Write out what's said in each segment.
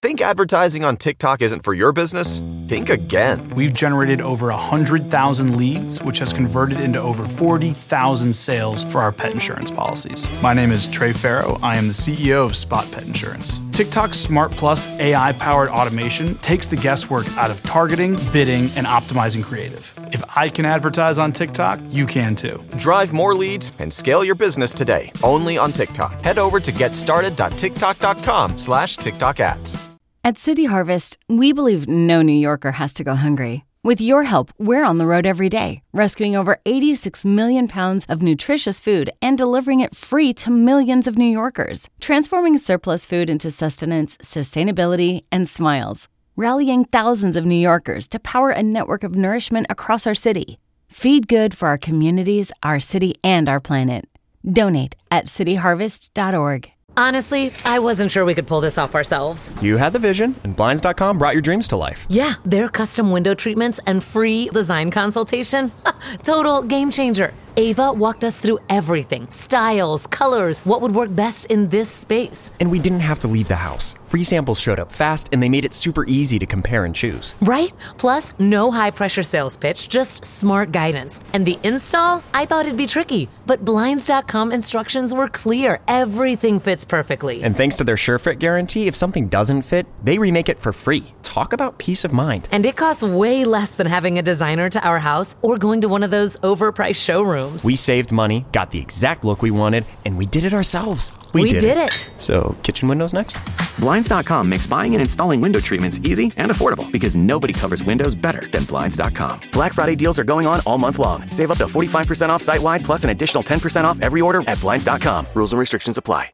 Think advertising on TikTok isn't for your business? Think again. We've generated over 100,000 leads, which has converted into over 40,000 sales for our pet insurance policies. My name is Trey Farrow. I am the CEO of Spot Pet Insurance. TikTok's Smart Plus AI-powered automation takes the guesswork out of targeting, bidding, and optimizing creative. If I can advertise on TikTok, you can too. Drive more leads and scale your business today, only on TikTok. Head over to getstarted.tiktok.com/TikTok ads. At City Harvest, we believe no New Yorker has to go hungry. With your help, we're on the road every day, rescuing over 86 million pounds of nutritious food and delivering it free to millions of New Yorkers, transforming surplus food into sustenance, sustainability, and smiles, rallying thousands of New Yorkers to power a network of nourishment across our city. Feed good for our communities, our city, and our planet. Donate at cityharvest.org. Honestly, I wasn't sure we could pull this off ourselves. You had the vision, and Blinds.com brought your dreams to life. Yeah, their custom window treatments and free design consultation. Total game changer. Ava walked us through everything. Styles, colors, what would work best in this space. And we didn't have to leave the house. Free samples showed up fast, and they made it super easy to compare and choose. Right? Plus, no high-pressure sales pitch, just smart guidance. And the install? I thought it'd be tricky, but Blinds.com instructions were clear. Everything fits perfectly. And thanks to their SureFit guarantee, if something doesn't fit, they remake it for free. Talk about peace of mind. And it costs way less than having a designer to our house or going to one of those overpriced showrooms. We saved money, got the exact look we wanted, and we did it ourselves. We did it. So, kitchen windows next? Blinds.com makes buying and installing window treatments easy and affordable because nobody covers windows better than Blinds.com. Black Friday deals are going on all month long. Save up to 45% off site-wide plus an additional 10% off every order at Blinds.com. Rules and restrictions apply.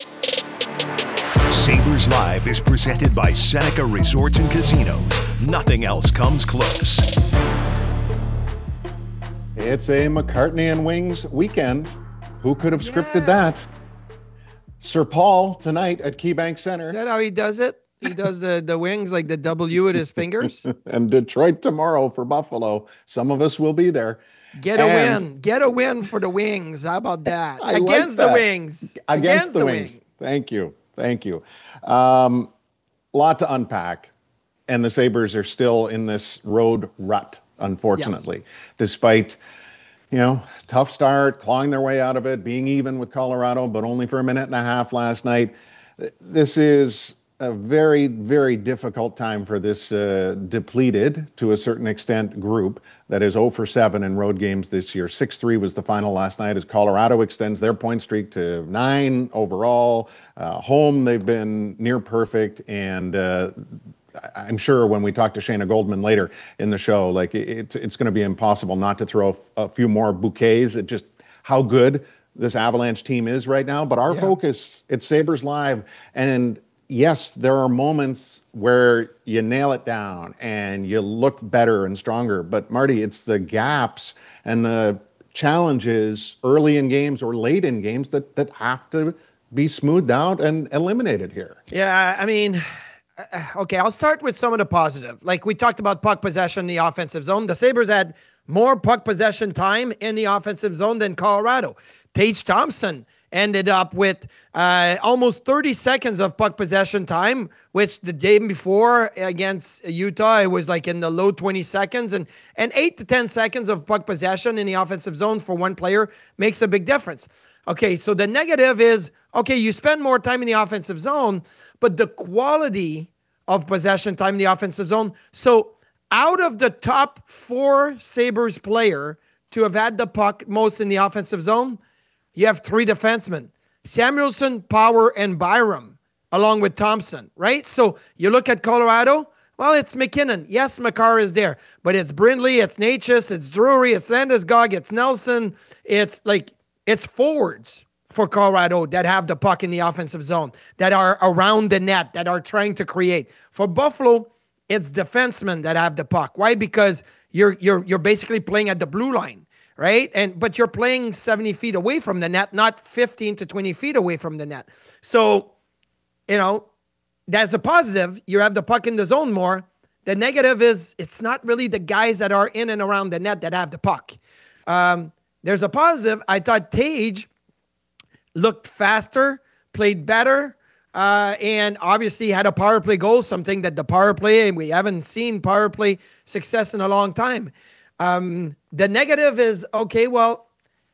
Sabres Live is presented by Seneca Resorts and Casinos. Nothing else comes close. It's a McCartney and Wings weekend. Who could have scripted that? Sir Paul tonight at KeyBank Center. Is that how he does it? He does the wings like the W with his fingers? And Detroit tomorrow for Buffalo. Some of us will be there. Get a win. Get a win for the Wings. How about that? Against the Wings. Against the Wings. Thank you. Lot to unpack. And the Sabres are still in this road rut, unfortunately. Yes. Despite, tough start, clawing their way out of it, being even with Colorado, but only for a minute and a half last night. This is a very, very difficult time for this depleted, to a certain extent, group that is 0 for 7 in road games this year. 6-3 was the final last night as Colorado extends their point streak to 9 overall. Home, they've been near perfect, and I'm sure when we talk to Shayna Goldman later in the show, it's going to be impossible not to throw a few more bouquets at just how good this Avalanche team is right now. But our focus at Sabres Live, and yes, there are moments where you nail it down and you look better and stronger. But Marty, it's the gaps and the challenges early in games or late in games that have to be smoothed out and eliminated here. Yeah, I mean, okay, I'll start with some of the positive. Like we talked about puck possession in the offensive zone. The Sabres had more puck possession time in the offensive zone than Colorado. Tage Thompson ended up with almost 30 seconds of puck possession time, which the game before against Utah, it was like in the low 20 seconds. And 8 to 10 seconds of puck possession in the offensive zone for one player makes a big difference. Okay, so the negative is, okay, you spend more time in the offensive zone, but the quality of possession time in the offensive zone. So out of the top 4 Sabres player to have had the puck most in the offensive zone, you have 3 defensemen, Samuelson, Power, and Byram, along with Thompson, right? So you look at Colorado, well, it's McKinnon. Yes, Makar is there, but it's Brindley, it's Natchez, it's Drury, it's Landeskog, it's Nelson. It's forwards for Colorado that have the puck in the offensive zone, that are around the net, that are trying to create. For Buffalo, it's defensemen that have the puck. Why? Because you're basically playing at the blue line. Right? But you're playing 70 feet away from the net, not 15 to 20 feet away from the net. So, that's a positive. You have the puck in the zone more. The negative is it's not really the guys that are in and around the net that have the puck. There's a positive. I thought Tage looked faster, played better, and obviously had a power play goal, something that the power play, we haven't seen power play success in a long time. The negative is, okay, well,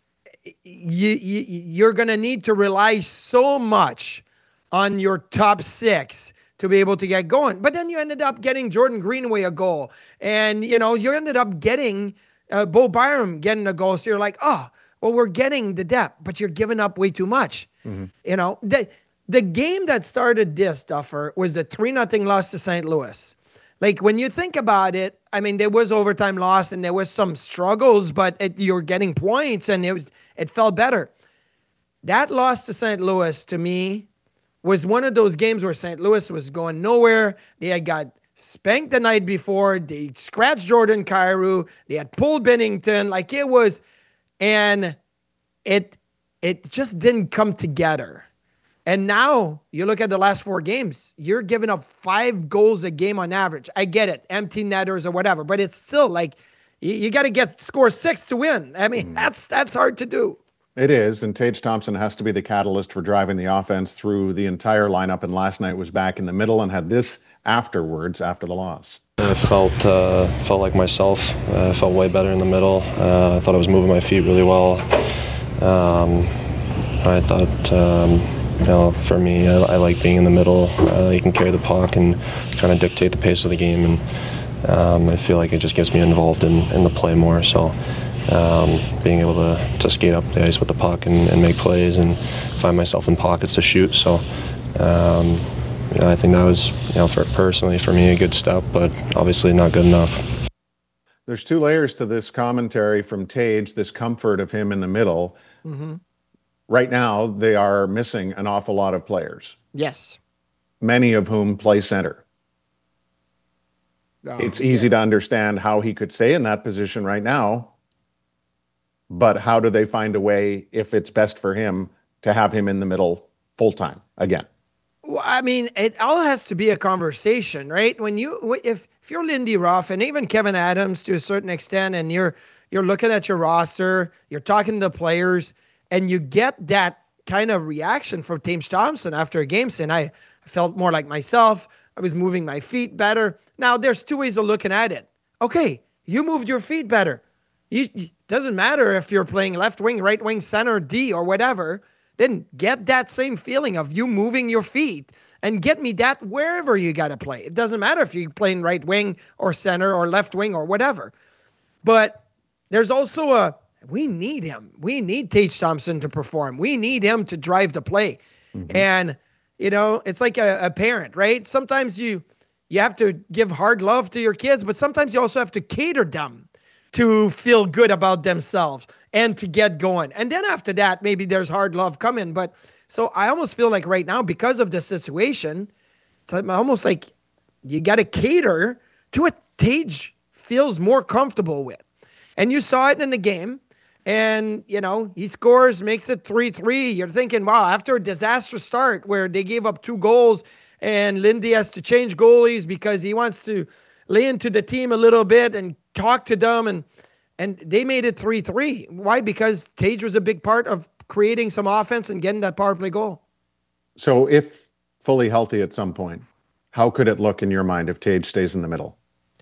you're going to need to rely so much on your top six to be able to get going. But then you ended up getting Jordan Greenway a goal. And, you ended up getting Bo Byram getting a goal. So you're like, oh, well, we're getting the depth, but you're giving up way too much. The game that started this, Duffer, was the 3-0 loss to St. Louis. Like, when you think about it, I mean, there was overtime loss and there was some struggles, but you're getting points and it felt better. That loss to St. Louis, to me, was one of those games where St. Louis was going nowhere. They had got spanked the night before. They scratched Jordan Kyrou. They had pulled Binnington. Like, it was, and it just didn't come together. And now you look at the last 4 games, you're giving up 5 goals a game on average. I get it, empty netters or whatever, but it's still like you got to score 6 to win. I mean, that's hard to do. It is, and Tage Thompson has to be the catalyst for driving the offense through the entire lineup, and last night was back in the middle and had this afterwards after the loss. I felt like myself. I felt way better in the middle. I thought I was moving my feet really well. I thought, for me, I like being in the middle. You can carry the puck and kind of dictate the pace of the game, and I feel like it just gets me involved in the play more. So being able to skate up the ice with the puck and make plays and find myself in pockets to shoot. So I think that was, personally for me, a good step, but obviously not good enough. There's 2 layers to this commentary from Tage, this comfort of him in the middle. Mm-hmm. Right now, they are missing an awful lot of players. Yes. Many of whom play center. It's easy to understand how he could stay in that position right now, but how do they find a way, if it's best for him, to have him in the middle full time again? Well, I mean, it all has to be a conversation, right? If you're Lindy Ruff and even Kevin Adams to a certain extent, and you're looking at your roster, you're talking to the players, and you get that kind of reaction from Tage Thompson after a game saying, I felt more like myself. I was moving my feet better. Now, there's 2 ways of looking at it. Okay, you moved your feet better. It doesn't matter if you're playing left wing, right wing, center, D, or whatever. Then get that same feeling of you moving your feet and get me that wherever you got to play. It doesn't matter if you're playing right wing or center or left wing or whatever. But there's also we need him. We need Tage Thompson to perform. We need him to drive the play. Mm-hmm. And, it's like a parent, right? Sometimes you have to give hard love to your kids, but sometimes you also have to cater them to feel good about themselves and to get going. And then after that, maybe there's hard love coming. But so I almost feel like right now, because of the situation, it's almost like you got to cater to what Tage feels more comfortable with. And you saw it in the game. And, he scores, makes it 3-3. You're thinking, wow, after a disastrous start where they gave up 2 goals and Lindy has to change goalies because he wants to lay into the team a little bit and talk to them. And they made it 3-3. Why? Because Tage was a big part of creating some offense and getting that power play goal. So if fully healthy at some point, how could it look in your mind if Tage stays in the middle?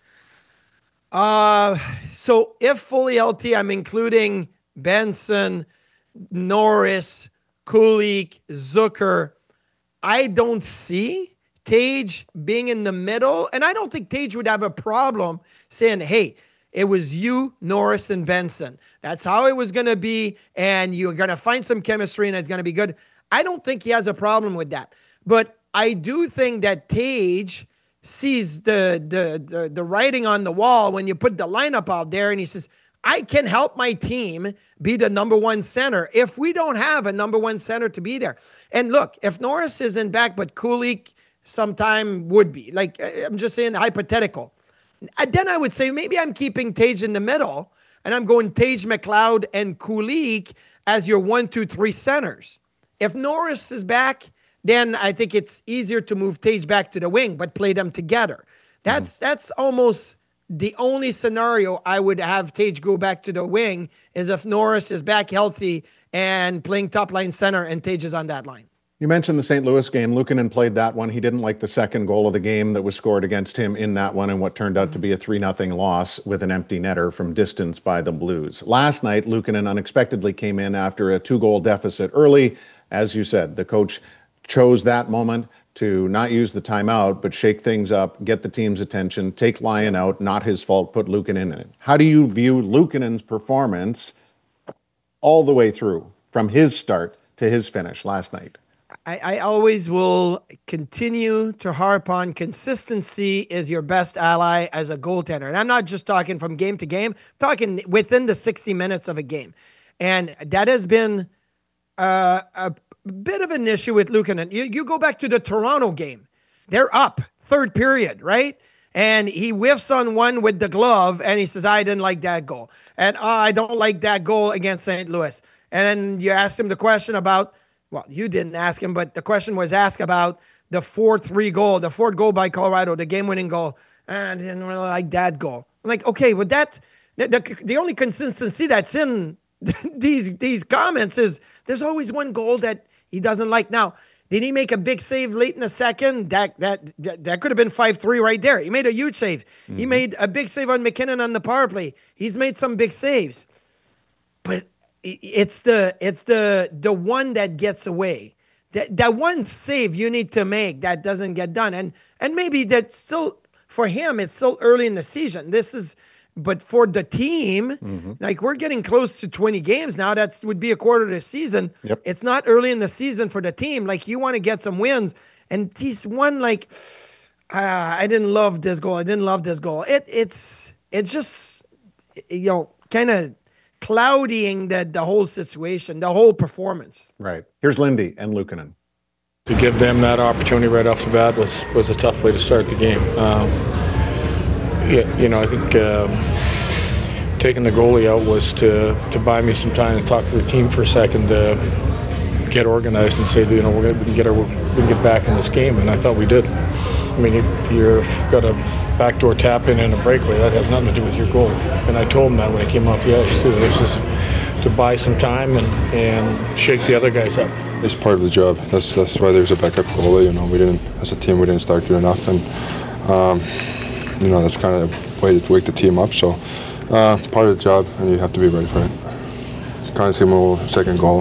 So if fully healthy, I'm including Benson, Norris, Kulich, Zucker. I don't see Tage being in the middle, and I don't think Tage would have a problem saying, hey, it was you, Norris, and Benson. That's how it was going to be, and you're going to find some chemistry, and it's going to be good. I don't think he has a problem with that. But I do think that Tage sees the writing on the wall when you put the lineup out there, and he says, I can help my team be the number 1 center if we don't have a number 1 center to be there. And look, if Norris isn't back, but Kulich sometime would be. Like, I'm just saying hypothetical. Then I would say maybe I'm keeping Tage in the middle, and I'm going Tage, McLeod, and Kulich as your 1, 2, 3 centers. If Norris is back, then I think it's easier to move Tage back to the wing, but play them together. That's almost the only scenario I would have Tage go back to the wing is if Norris is back healthy and playing top line center and Tage is on that line. You mentioned the St. Louis game. Luukkonen played that one. He didn't like the second goal of the game that was scored against him in that one and what turned out to be a 3-0 loss with an empty netter from distance by the Blues. Last night, Luukkonen unexpectedly came in after a 2-goal deficit early. As you said, the coach chose that moment to not use the timeout, but shake things up, get the team's attention, take Lyon out, not his fault, put Luukkonen in it. How do you view Luukkonen's performance all the way through, from his start to his finish last night? I always will continue to harp on consistency is your best ally as a goaltender. And I'm not just talking from game to game, I'm talking within the 60 minutes of a game. And that has been a bit of an issue with Luukkonen. You go back to the Toronto game. They're up, third period, right? And he whiffs on one with the glove, and he says, I didn't like that goal. And I don't like that goal against St. Louis. And then you asked him the question about, well, you didn't ask him, but the question was asked about the 4-3 goal, the fourth goal by Colorado, the game-winning goal. And I didn't really like that goal. I'm like, okay, with that, the only consistency that's in these comments is there's always one goal that he doesn't like. Now, did he make a big save late in the second? That could have been 5-3 right there. He made a huge save. Mm-hmm. He made a big save on McKinnon on the power play. He's made some big saves. But it's the one that gets away. That one save you need to make that doesn't get done. And maybe that's still, for him, it's still early in the season. But for the team, like we're getting close to 20 games now. That would be a quarter of the season. Yep. It's not early in the season for the team. Like you want to get some wins. And he's one like, I didn't love this goal. I didn't love this goal. It's just, kind of clouding the whole situation, the whole performance. Right. Here's Lindy and Luukkonen. To give them that opportunity right off the bat was a tough way to start the game. I think taking the goalie out was to buy me some time to talk to the team for a second, to get organized and say, we can get back in this game, and I thought we did. I mean, you've got a backdoor tap in and a breakaway. That has nothing to do with your goal. And I told him that when I came off the ice too. It's just to buy some time and shake the other guys up. It's part of the job. That's why there's a backup goalie. We didn't, as a team, we didn't start good enough, and that's kind of a way to wake the team up. So part of the job, and you have to be ready for it. Kind of similar second goal.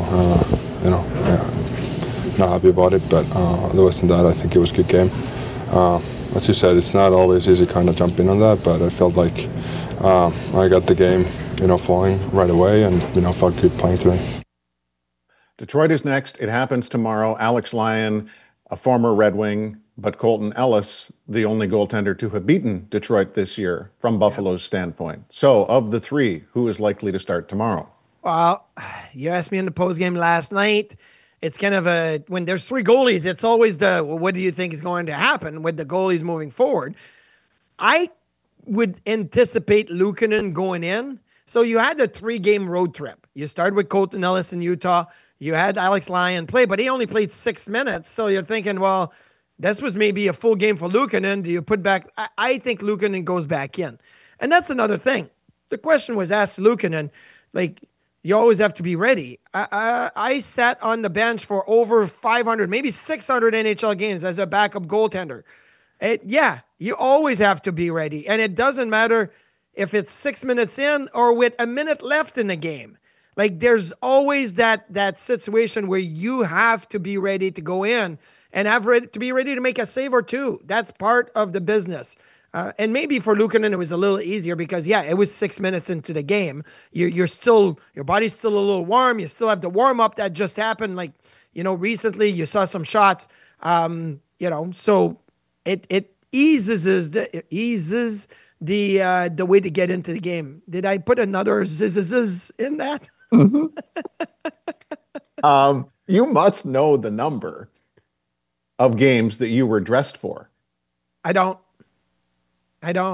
Not happy about it, but other than that, I think it was a good game. As you said, it's not always easy kind of jumping on that, but I felt like I got the game, flowing right away, and felt good playing today. Detroit is next. It happens tomorrow. Alex Lyon, a former Red Wing, but Colton Ellis, the only goaltender to have beaten Detroit this year from Buffalo's standpoint. So, of the three, who is likely to start tomorrow? Well, you asked me in the postgame last night. It's kind of when there's three goalies, it's always what do you think is going to happen with the goalies moving forward? I would anticipate Luukkonen going in. So you had a 3-game road trip. You started with Colton Ellis in Utah. You had Alex Lyon play, but he only played 6 minutes. So you're thinking, well, this was maybe a full game for Luukkonen. Do you put back? I think Luukkonen goes back in. And that's another thing. The question was asked to Luukkonen, you always have to be ready. I sat on the bench for over 500, maybe 600 NHL games as a backup goaltender. You always have to be ready. And it doesn't matter if it's 6 minutes in or with a minute left in the game. There's always that situation where you have to be ready to go in and to be ready to make a save or two. That's part of the business. And maybe for Luukkonen, it was a little easier because, it was 6 minutes into the game. Your body's still a little warm. You still have the warm up that just happened. Recently you saw some shots, so it eases the way to get into the game. Did I put another zzz in that? You must know the number of games that you were dressed for. I don't.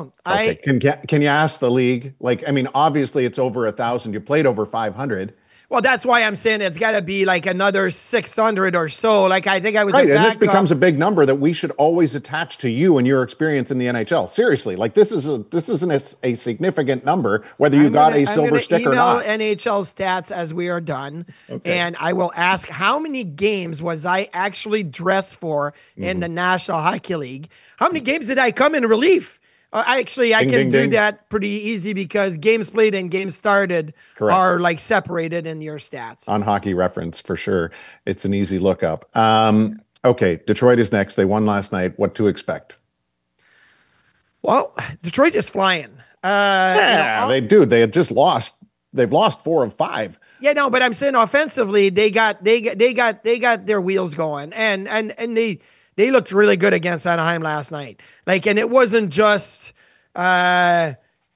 Okay. Can you ask the league? Obviously it's over 1,000. You played over 500. Well, that's why I'm saying it's got to be like another 600 or so. Like, I think I was right, a and this backup. becomes a big number that we should always attach to you and your experience in the NHL. Seriously, like this isn't a significant number, whether you got a silver stick or not. I'm going to email NHL stats as we are done, and I will ask how many games was I actually dressed for in the National Hockey League? How many games did I come in relief? I can do that pretty easy because games played and games started are like separated in your stats. On Hockey Reference, for sure. It's an easy lookup. Okay, Detroit is next. They won last night. What to expect? Well, Detroit is flying. They had just lost. They've lost 4 of 5. Yeah, no, but I'm saying offensively, they got their wheels going, and they looked really good against Anaheim last night. Like, and it wasn't just the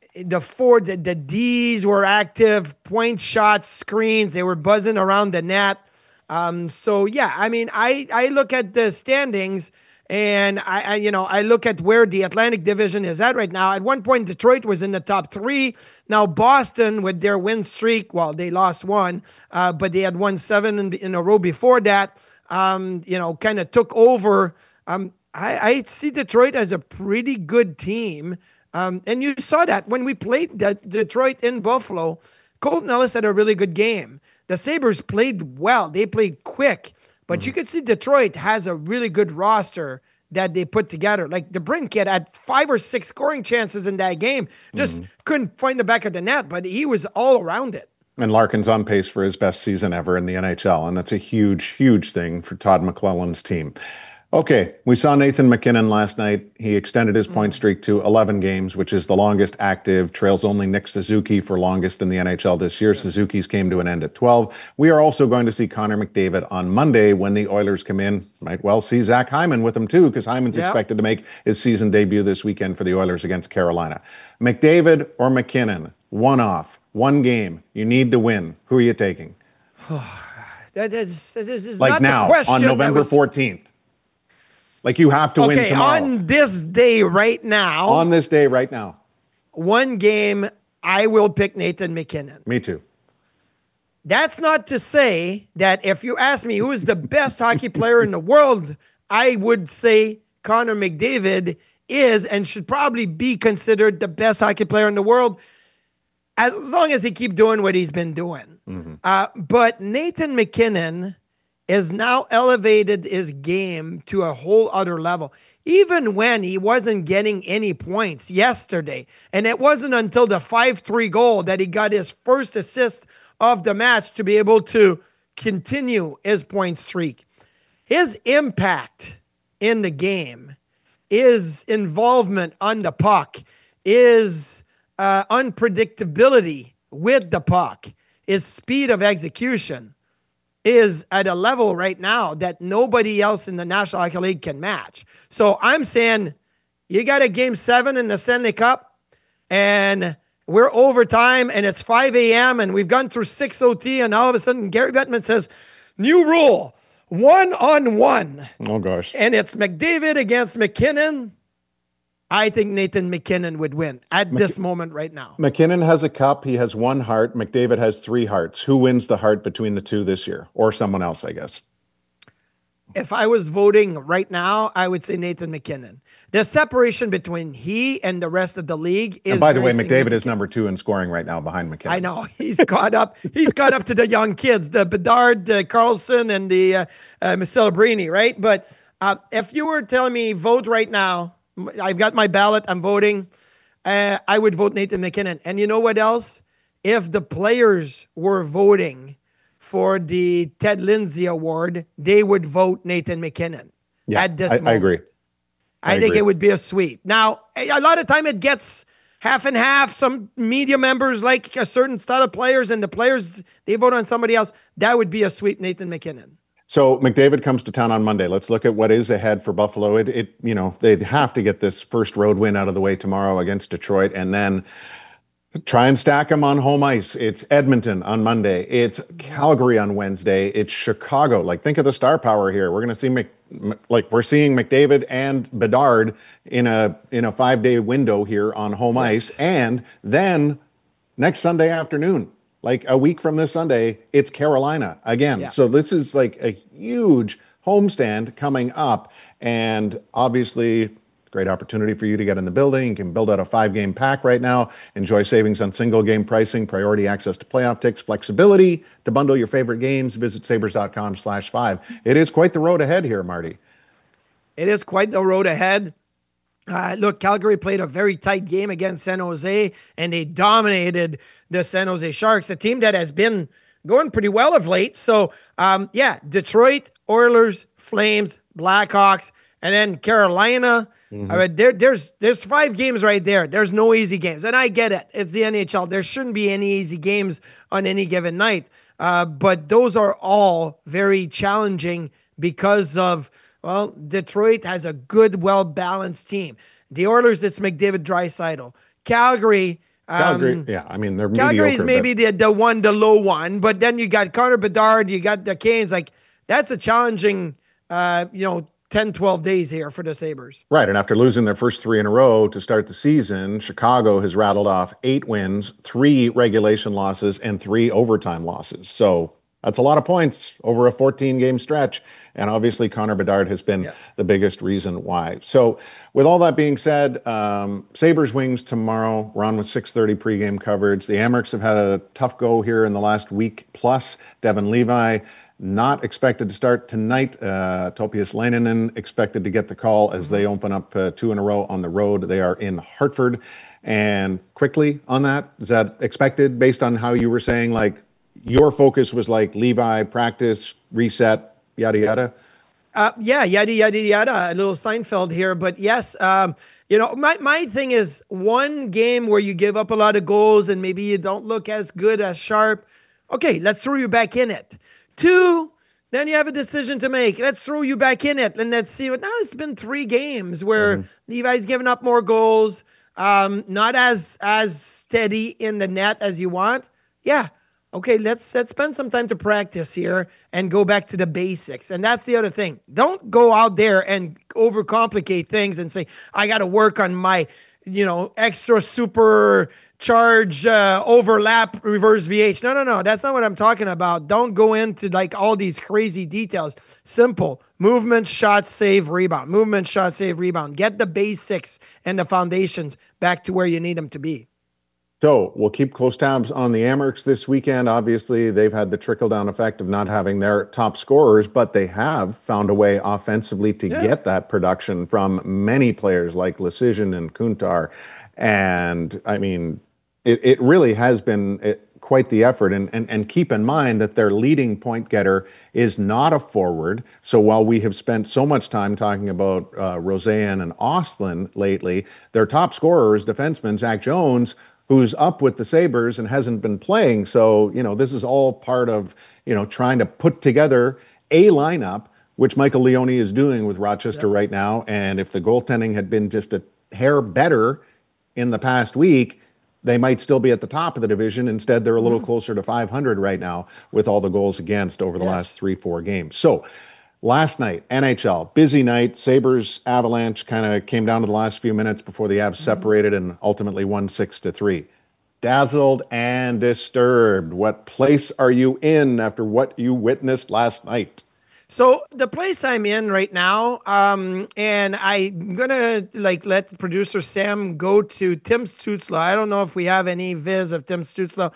Ds were active, point shots, screens. They were buzzing around the net. So yeah, I mean, I look at the standings and I look at where the Atlantic Division is at right now. At one point, Detroit was in the top 3. Now Boston, with their win streak, well, they lost 1, but they had won 7 in a row before that. Kind of took over. I see Detroit as a pretty good team. And you saw that when we played Detroit in Buffalo. Colton Ellis had a really good game. The Sabres played well. They played quick. But you could see Detroit has a really good roster that they put together. Like the Brinkett had 5 or 6 scoring chances in that game. Just couldn't find the back of the net, but he was all around it. And Larkin's on pace for his best season ever in the NHL, and that's a huge, huge thing for Todd McClellan's team. Okay, we saw Nathan MacKinnon last night. He extended his point streak to 11 games, which is the longest active, trails only Nick Suzuki for longest in the NHL this year. Suzuki's came to an end at 12. We are also going to see Connor McDavid on Monday when the Oilers come in. Might well see Zach Hyman with them too, because Hyman's expected to make his season debut this weekend for the Oilers against Carolina. McDavid or MacKinnon, one game, you need to win. Who are you taking? That is like not now, the question. on November 14th. Like you have to win tomorrow. On this day right now. On this day right now. One game, I will pick Nathan MacKinnon. Me too. That's not to say that if you ask me who is the best hockey player in the world, I would say Connor McDavid is and should probably be considered the best hockey player in the world, as long as he keep doing what he's been doing. But Nathan MacKinnon has now elevated his game to a whole other level. Even when he wasn't getting any points yesterday, and it wasn't until the 5-3 goal that he got his first assist of the match to be able to continue his point streak. His impact in the game, his involvement on the puck, his unpredictability with the puck, his speed of execution is at a level right now that nobody else in the National Hockey League can match. So I'm saying you got a Game 7 in the Stanley Cup, and we're overtime, and it's 5 a.m., and we've gone through 6 OT, and all of a sudden Gary Bettman says, new rule, 1-on-1. Oh, gosh. And it's McDavid against MacKinnon. I think Nathan MacKinnon would win at this moment right now. MacKinnon has a cup. He has 1 heart. McDavid has 3 hearts. Who wins the heart between the two this year? Or someone else, I guess. If I was voting right now, I would say Nathan MacKinnon. The separation between he and the rest of the league is. And by the way, McDavid is number 2 in scoring right now behind MacKinnon. I know. He's caught up. He's caught up to the young kids, the Bedard, the Carlson, and the Celebrini, right? But if you were telling me vote right now, I've got my ballot. I'm voting. I would vote Nathan MacKinnon. And you know what else? If the players were voting for the Ted Lindsay Award, they would vote Nathan MacKinnon. Yeah, at this moment. I agree. I think it would be a sweep. Now, a lot of time it gets half and half. Some media members like a certain style of players, and the players, they vote on somebody else. That would be a sweep, Nathan MacKinnon. So McDavid comes to town on Monday. Let's look at what is ahead for Buffalo. They have to get this first road win out of the way tomorrow against Detroit, and then try and stack them on home ice. It's Edmonton on Monday. It's Calgary on Wednesday. It's Chicago. Like, think of the star power here. We're going to see we're seeing McDavid and Bedard in a 5-day window here on home ice, and then next Sunday afternoon. like a week from this Sunday, it's Carolina again. Yeah. So this is like a huge homestand coming up. And obviously, great opportunity for you to get in the building. You can build out a 5-game pack right now. Enjoy savings on single game pricing, priority access to playoff ticks, flexibility to bundle your favorite games. Visit sabres.com/5. It is quite the road ahead here, Marty. It is quite the road ahead. Look, Calgary played a very tight game against San Jose, and they dominated the San Jose Sharks, a team that has been going pretty well of late. So, Detroit, Oilers, Flames, Blackhawks, and then Carolina. Mm-hmm. I mean, there's 5 games right there. There's no easy games, and I get it. It's the NHL. There shouldn't be any easy games on any given night, but those are all very challenging because of, well, Detroit has a good, well-balanced team. The Oilers, it's McDavid, Draisaitl. Calgary, yeah, I mean, they're Calgary's mediocre, maybe the low one, but then you got Connor Bedard, you got the Canes. Like, that's a challenging, 10, 12 days here for the Sabres. Right, and after losing their first 3 in a row to start the season, Chicago has rattled off 8 wins, 3 regulation losses, and 3 overtime losses. So that's a lot of points over a 14-game stretch. And obviously, Connor Bedard has been the biggest reason why. So with all that being said, Sabres Wings tomorrow. We're on with 6:30 pregame coverage. The Amerks have had a tough go here in the last week plus. Devin Levi not expected to start tonight. Topias Leinonen expected to get the call as they open up 2 in a row on the road. They are in Hartford. And quickly on that, is that expected based on how you were saying, like, your focus was like Levi, practice, reset, yada, yada? Yada, yada, yada. A little Seinfeld here. But yes, my thing is, one game where you give up a lot of goals and maybe you don't look as good, as sharp. Okay, let's throw you back in it. 2, then you have a decision to make. Let's throw you back in it. And let's see what, now it's been 3 games where Levi's given up more goals, not as steady in the net as you want. Yeah. Okay, let's spend some time to practice here and go back to the basics. And that's the other thing. Don't go out there and overcomplicate things and say, I got to work on my, extra super charge, overlap, reverse VH. No. That's not what I'm talking about. Don't go into like all these crazy details. Simple. Movement, shot, save, rebound. Movement, shot, save, rebound. Get the basics and the foundations back to where you need them to be. So we'll keep close tabs on the Amerks this weekend. Obviously, they've had the trickle-down effect of not having their top scorers, but they have found a way offensively to get that production from many players like Lecision and Kuntar. And, I mean, it really has been quite the effort. And keep in mind that their leading point getter is not a forward. So while we have spent so much time talking about Roseanne and Ostlund lately, their top scorer is defenseman Zach Jones, who's up with the Sabres and hasn't been playing. So, this is all part of, trying to put together a lineup, which Michael Leone is doing with Rochester right now. And if the goaltending had been just a hair better in the past week, they might still be at the top of the division. Instead, they're a little closer to 500 right now with all the goals against over the last 3-4 games. So last night, NHL, busy night. Sabres Avalanche kind of came down to the last few minutes before the Avs separated and ultimately won 6-3. Dazzled and disturbed. What place are you in after what you witnessed last night? So the place I'm in right now, and I'm going to let producer Sam go to Tim Stützle. I don't know if we have any viz of Tim Stützle,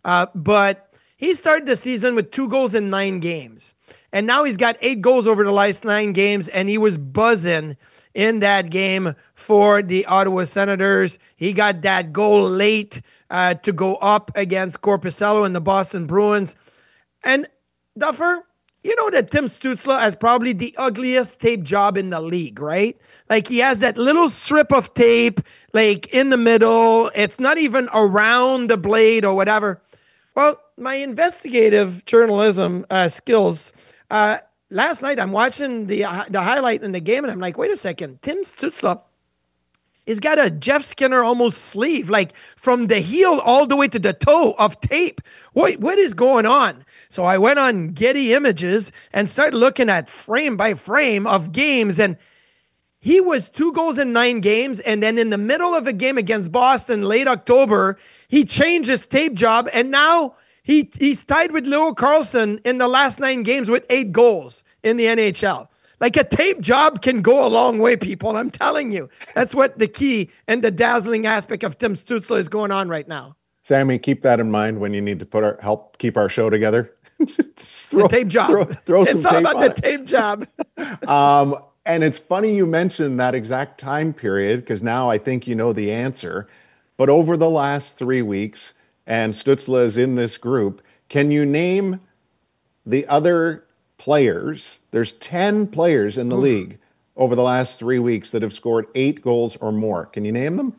but he started the season with 2 goals in 9 games. And now he's got 8 goals over the last 9 games, and he was buzzing in that game for the Ottawa Senators. He got that goal late to go up against Korpisalo and the Boston Bruins. And Duffer, you know that Tim Stützle has probably the ugliest tape job in the league, right? Like, he has that little strip of tape, like, in the middle. It's not even around the blade or whatever. Well, my investigative journalism skills, last night I'm watching the highlight in the game, and I'm like, wait a second, Tim Stützle has got a Jeff Skinner almost sleeve, like from the heel all the way to the toe of tape. What is going on? So I went on Getty Images and started looking at frame by frame of games, and he was 2 goals in 9 games, and then in the middle of a game against Boston, late October, he changed his tape job, and now He's tied with Leo Carlsson in the last 9 games with 8 goals in the NHL. Like, a tape job can go a long way, people. I'm telling you. That's what the key and the dazzling aspect of Tim Stützle is going on right now. Sammy, keep that in mind when you need to help keep our show together. The tape job. Throw some it's all tape about on the it. tape job. And it's funny you mentioned that exact time period, because now I think you know the answer. But over the last 3 weeks, and Stützle is in this group, can you name the other players? There's 10 players in the league over the last 3 weeks that have scored 8 goals or more. Can you name them?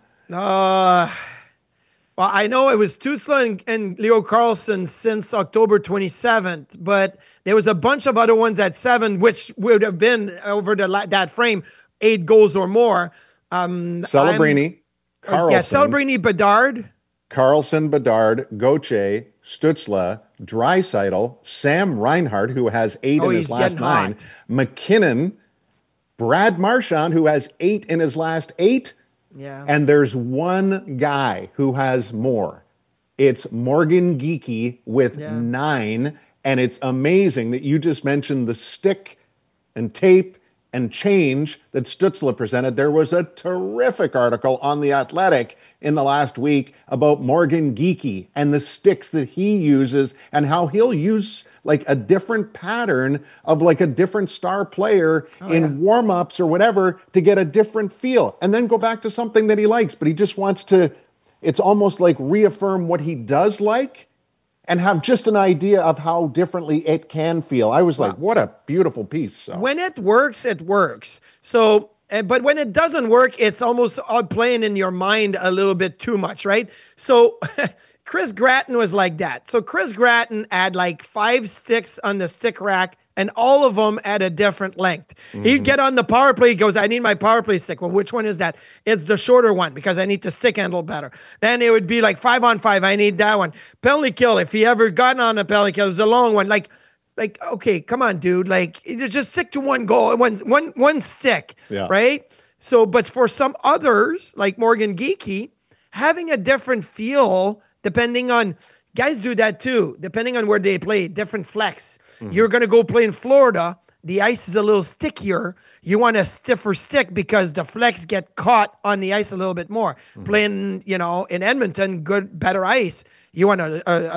Well, I know it was Stützle and Leo Carlsson since October 27th, but there was a bunch of other ones at 7, which would have been over that frame, 8 goals or more. Celebrini, Carlsson. Celebrini, Bedard. Carlsson, Bedard, Gauthier, Stützle, Draisaitl, Sam Reinhart, who has 8 in his last 9, hot. McKinnon, Brad Marchand, who has 8 in his last 8. Yeah. And there's one guy who has more. It's Morgan Geekie with 9. And it's amazing that you just mentioned the stick and tape and change that Stützle presented. There was a terrific article on The Athletic in the last week about Morgan Geekie and the sticks that he uses and how he'll use like a different pattern of like a different star player in warm-ups or whatever to get a different feel and then go back to something that he likes. But he just wants to, it's almost like reaffirm what he does like and have just an idea of how differently it can feel. I was like, what a beautiful piece. So. When it works, it works. So, but when it doesn't work, it's almost playing in your mind a little bit too much, right? So Chris Gratton was like that. So Chris Gratton had like 5 sticks on the stick rack and all of them at a different length. He'd get on the power play. He goes, I need my power play stick. Well, which one is that? It's the shorter one because I need to stick handle better. Then it would be like 5-on-5. I need that one. Penalty kill. If he ever gotten on a penalty kill, it was a long one. Like, okay, come on, dude. Like, just stick to one goal, one stick, right? So, but for some others, like Morgan Geekie, having a different feel, depending on, guys do that too, depending on where they play, different flex. You're going to go play in Florida. The ice is a little stickier. You want a stiffer stick because the flex get caught on the ice a little bit more. Playing, in Edmonton, better ice. You want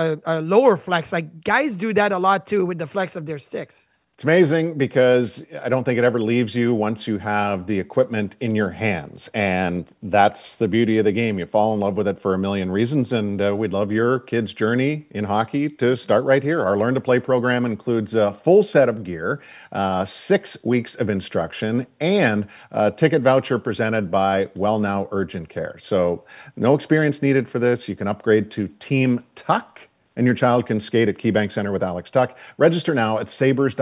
a lower flex. Like, guys do that a lot too with the flex of their sticks. It's amazing because I don't think it ever leaves you once you have the equipment in your hands. And that's the beauty of the game. You fall in love with it for a million reasons. And we'd love your kids' journey in hockey to start right here. Our Learn to Play program includes a full set of gear, 6 weeks of instruction, and a ticket voucher presented by Well Now Urgent Care. So no experience needed for this. You can upgrade to Team Tuck. And your child can skate at KeyBank Center with Alex Tuck. Register now at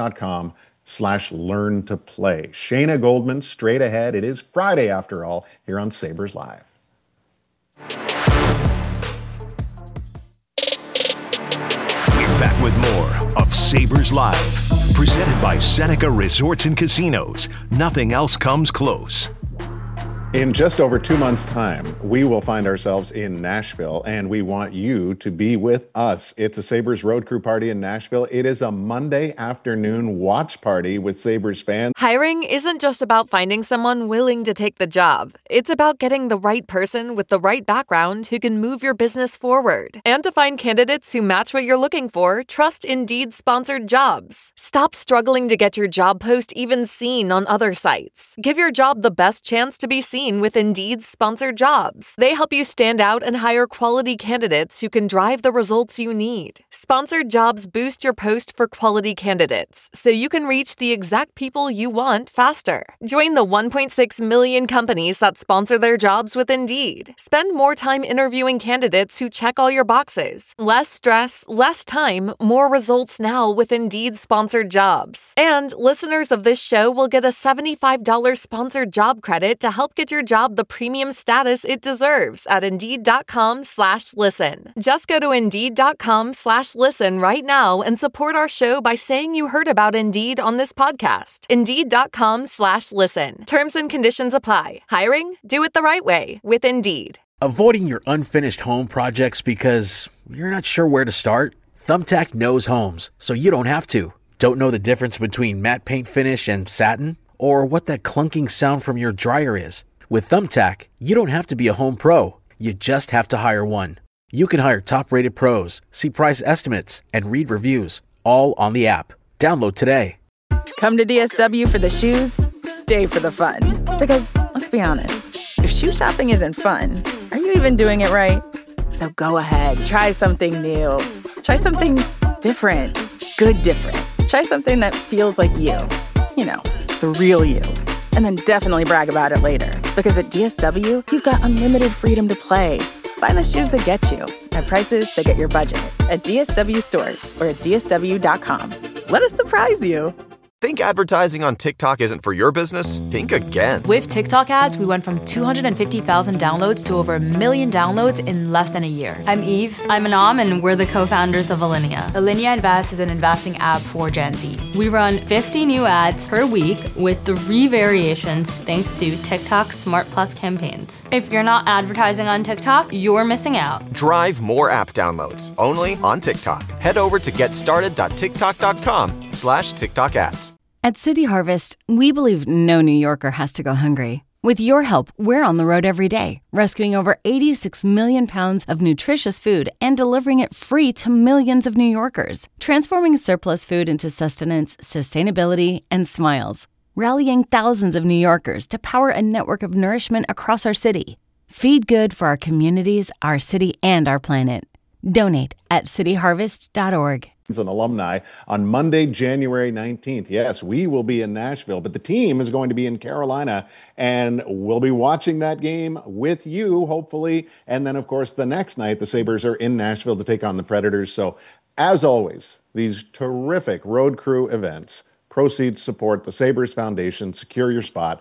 sabres.com/learn-to-play. Shayna Goldman, straight ahead. It is Friday, after all, here on Sabres Live. We're back with more of Sabres Live. Presented by Seneca Resorts and Casinos. Nothing else comes close. In just over 2 months' time, we will find ourselves in Nashville, and we want you to be with us. It's a Sabres Road Crew party in Nashville. It is a Monday afternoon watch party with Sabres fans. Hiring isn't just about finding someone willing to take the job. It's about getting the right person with the right background who can move your business forward. And to find candidates who match what you're looking for, trust Indeed-sponsored jobs. Stop struggling to get your job post even seen on other sites. Give your job the best chance to be seen with Indeed's sponsored jobs. They help you stand out and hire quality candidates who can drive the results you need. Sponsored jobs boost your post for quality candidates, so you can reach the exact people you want faster. Join the 1.6 million companies that sponsor their jobs with Indeed. Spend more time interviewing candidates who check all your boxes. Less stress, less time, more results now with Indeed sponsored jobs. And listeners of this show will get a $75 sponsored job credit to help get your job the premium status it deserves at Indeed.com/listen. Just go to Indeed.com/listen right now and support our show by saying you heard about Indeed on this podcast. Indeed.com/listen. Terms and conditions apply. Hiring? Do it the right way with Indeed. Avoiding your unfinished home projects because you're not sure where to start? Thumbtack knows homes, so you don't have to. Don't know the difference between matte paint finish and satin? Or what that clunking sound from your dryer is? With Thumbtack, you don't have to be a home pro. You just have to hire one. You can hire top-rated pros, see price estimates, and read reviews, all on the app. Download today. Come to DSW for the shoes, stay for the fun. Because, let's be honest, if shoe shopping isn't fun, are you even doing it right? So go ahead, try something new. Try something different. Good different. Try something that feels like you. You know, the real you. And then definitely brag about it later. Because at DSW, you've got unlimited freedom to play. Find the shoes that get you at prices that get your budget at DSW stores or at DSW.com. Let us surprise you. Think advertising on TikTok isn't for your business? Think again. With TikTok ads, we went from 250,000 downloads to over 1 million downloads in less than a year. I'm Eve. I'm Anam, and we're the co-founders of Alinea. Alinea Invest is an investing app for Gen Z. We run 50 new ads per week with 3 variations thanks to TikTok Smart Plus campaigns. If you're not advertising on TikTok, you're missing out. Drive more app downloads only on TikTok. Head over to getstarted.tiktok.com/TikTok ads. At City Harvest, we believe no New Yorker has to go hungry. With your help, we're on the road every day, rescuing over 86 million pounds of nutritious food and delivering it free to millions of New Yorkers, transforming surplus food into sustenance, sustainability, and smiles, rallying thousands of New Yorkers to power a network of nourishment across our city. Feed good for our communities, our city, and our planet. Donate at cityharvest.org. An alumni on Monday, January 19th. Yes, we will be in Nashville, but the team is going to be in Carolina, and we'll be watching that game with you, hopefully. And then, of course, the next night, the Sabres are in Nashville to take on the Predators. So, as always, these terrific Road Crew events, proceeds support the Sabres Foundation. Secure your spot,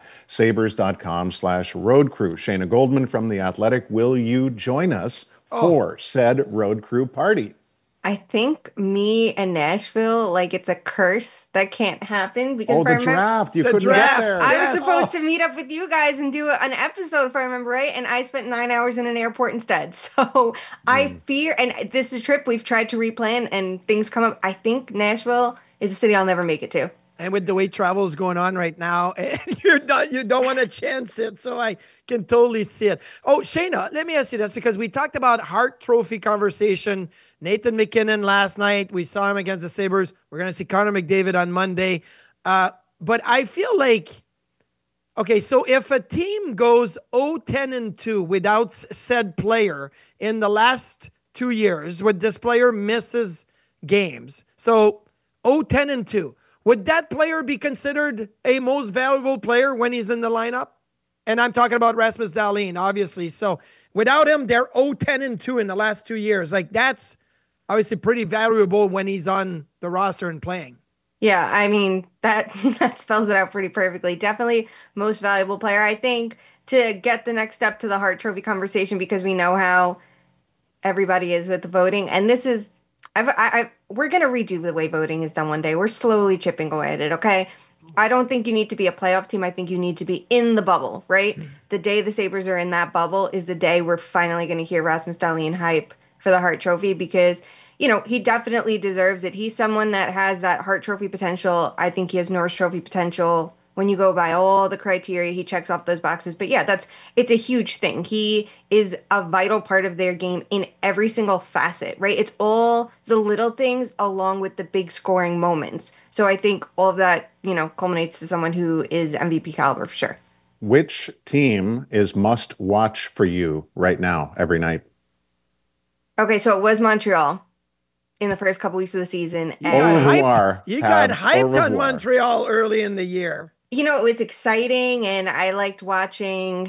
sabres.com/Road Crew. Shayna Goldman from The Athletic, will you join us for said Road Crew party? I think me and Nashville, like it's a curse that can't happen because the draft, you couldn't get there. I was supposed to meet up with you guys and do an episode, if I remember right, and I spent 9 hours in an airport instead. So I fear, and this is a trip we've tried to replan and things come up. I think Nashville is a city I'll never make it to. And with the way travel is going on right now, you don't want to chance it. So I can totally see it. Oh, Shayna, let me ask you this, because we talked about Hart Trophy conversation. Nathan McKinnon last night, we saw him against the Sabres. We're going to see Connor McDavid on Monday. But I feel like, okay, so if a team goes 0-10-2 without said player in the last 2 years, where this player misses games, so 0-10-2, would that player be considered a most valuable player when he's in the lineup? And I'm talking about Rasmus Dahlin, obviously. So without him, they're 0-10-2 in the last 2 years. Like, that's obviously pretty valuable when he's on the roster and playing. Yeah, I mean, that spells it out pretty perfectly. Definitely most valuable player. I think to get the next step to the Hart Trophy conversation, because we know how everybody is with the voting. And this is, we're going to redo the way voting is done one day. We're slowly chipping away at it, okay? I don't think you need to be a playoff team. I think you need to be in the bubble, right? The day the Sabres are in that bubble is the day we're finally going to hear Rasmus Dahlin hype for the Hart Trophy, because, you know, he definitely deserves it. He's someone that has that Hart Trophy potential. I think he has Norris Trophy potential. When you go by all the criteria, he checks off those boxes. But yeah, it's a huge thing. He is a vital part of their game in every single facet, right? It's all the little things along with the big scoring moments. So I think all of that, you know, culminates to someone who is MVP caliber for sure. Which team is must watch for you right now, every night? Okay, so it was Montreal in the first couple weeks of the season. You got hyped on Montreal early in the year. You know, it was exciting, and I liked watching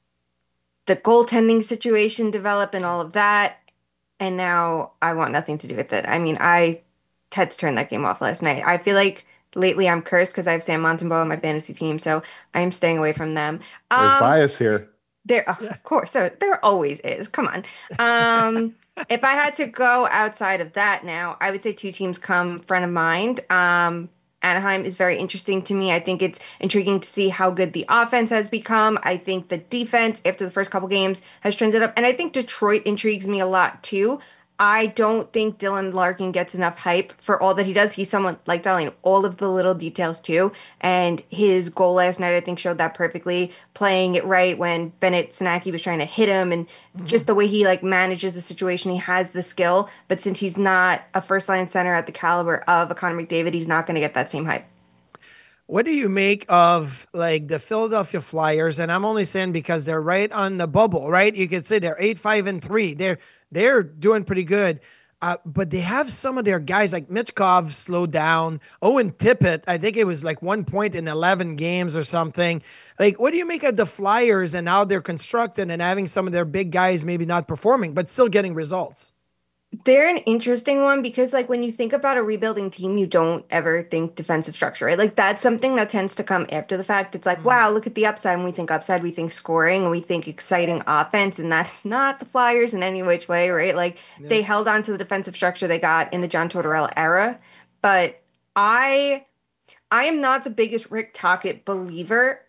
the goaltending situation develop and all of that. And now I want nothing to do with it. I mean, I had to turn that game off last night. I feel like lately I'm cursed because I have Sam Montembeault on my fantasy team, so I'm staying away from them. There's bias here. Of course. So there always is. Come on. If I had to go outside of that now, I would say 2 teams come front of mind. Anaheim is very interesting to me. I think it's intriguing to see how good the offense has become. I think the defense, after the first couple games, has trended up. And I think Detroit intrigues me a lot, too. I don't think Dylan Larkin gets enough hype for all that he does. He's someone, like Darlene, all of the little details too. And his goal last night, I think, showed that perfectly. Playing it right when Bennett Snacki was trying to hit him, and just the way he manages the situation. He has the skill, but since he's not a first-line center at the caliber of a Connor McDavid, he's not going to get that same hype. What do you make of the Philadelphia Flyers? And I'm only saying because they're right on the bubble, right? You could say they're 8-5-3. They're doing pretty good. But they have some of their guys like Michkov slowed down. Owen Tippett, I think it was 1 point in 11 games or something. What do you make of the Flyers and how they're constructed and having some of their big guys maybe not performing, but still getting results? They're an interesting one because, when you think about a rebuilding team, you don't ever think defensive structure, right? That's something that tends to come after the fact. It's wow, look at the upside. When we think upside, we think scoring and we think exciting offense, and that's not the Flyers in any which way, right? They held on to the defensive structure they got in the John Tortorella era, but I am not the biggest Rick Tocchet believer.